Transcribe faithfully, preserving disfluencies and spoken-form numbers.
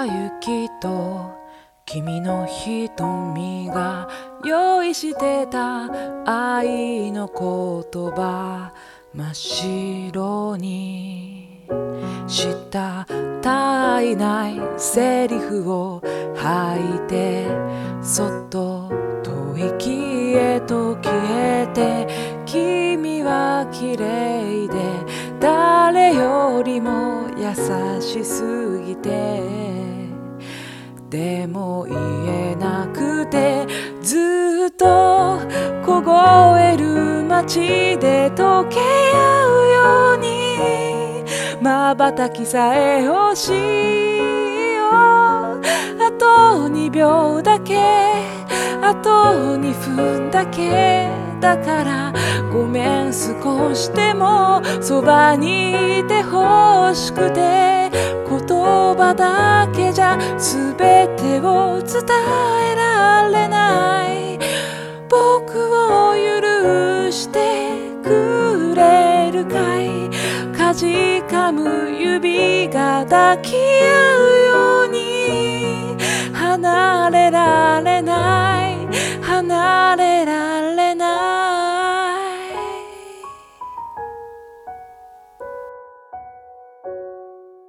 た雪と君の瞳が用意してた愛の言葉、真っ白にした絶えないセリフを吐いて、そっと吐息へと消えて、君は綺麗で誰よりも優しすぎて、でも言えなくて、ずっと凍える街で溶け合うように瞬きさえ欲しいよ。あとにびょうだけ、あとにふんだけだから、ごめん少しでもそばにいてほしくて、言葉だけじゃ全てを伝えられない。僕を許してくれるかい、かじかむ指が抱き合うように離れられない、離れ